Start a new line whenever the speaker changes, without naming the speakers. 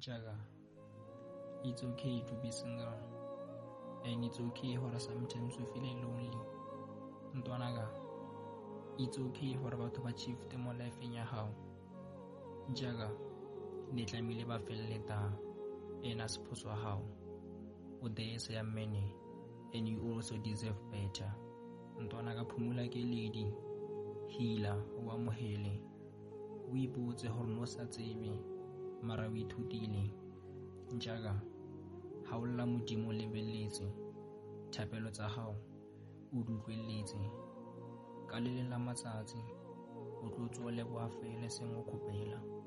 Jaga, it's okay to be single, and it's okay for sometimes to feel lonely. Ntwanaga, it's okay for batho ba shift mo lifeng ya hao. Jaga, ne tlamehile ba felleta ena sephoso wa hao. O there ya mene, and you also deserve better. Ntwanaga phumula ke ledi, hila o amohele. O ipotse hore no sa tsebe, mara o ithutile. Jaga, ha o lla Modimo lebelletse, thapelo tsa hao o di utlwelletse. Ka le leng la matsatsi o tlo tswa le boa fele seng o khopela.